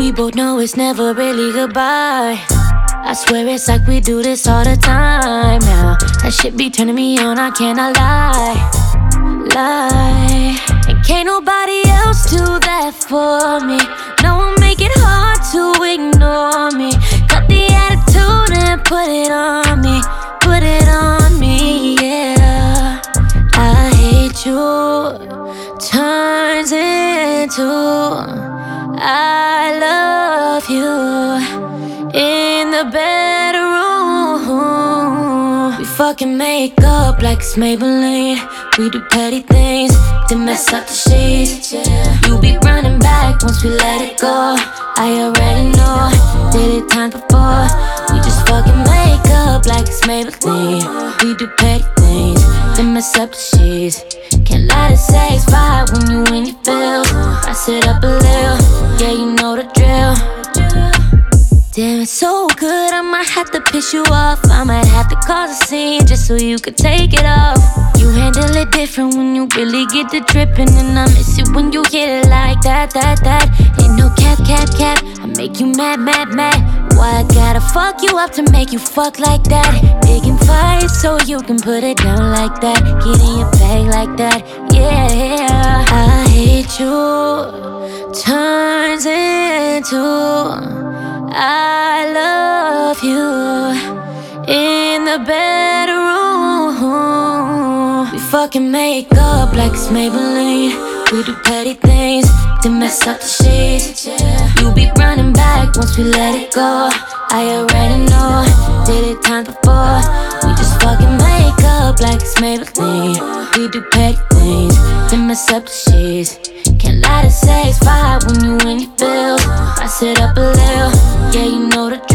We both know it's never really goodbye. I swear it's like we do this all the time now. That shit be turning me on, I cannot lie. And can't nobody else do that for me. No one make it hard to ignore me. Cut the attitude and put it on me. Put it on me, yeah. I hate you turns into I love you in the bedroom. We fucking make up like it's Maybelline. We do petty things to mess up the sheets. You be running back once we let it go. I already know, did it times before. We just fucking make up like it's Maybelline. We do petty things to mess up the sheets. Can't lie to say it's vibe when you in your feels. I sit up a little, yeah, you know the drill. Damn, it's so good, I might have to piss you off. I might have to cause a scene just so you could take it off. You handle it different when you really get to dripping. And I miss it when you hit it like that. Ain't no cap. I make you mad. Why I gotta fuck you up to make you fuck like that? Big and fight so you can put it down like that. Get in your bag like that, yeah. I hate you turns into I love you in the bedroom. We fucking make up like it's Maybelline. We do petty things to mess up the sheets. You be running back once we let it go. I already know, did it times before. We just fucking make up like it's Maybelline. We do petty things to mess up the sheets. Can't lie to say it's vibe when you in your feels. I sit up a little, yeah, you know the drill.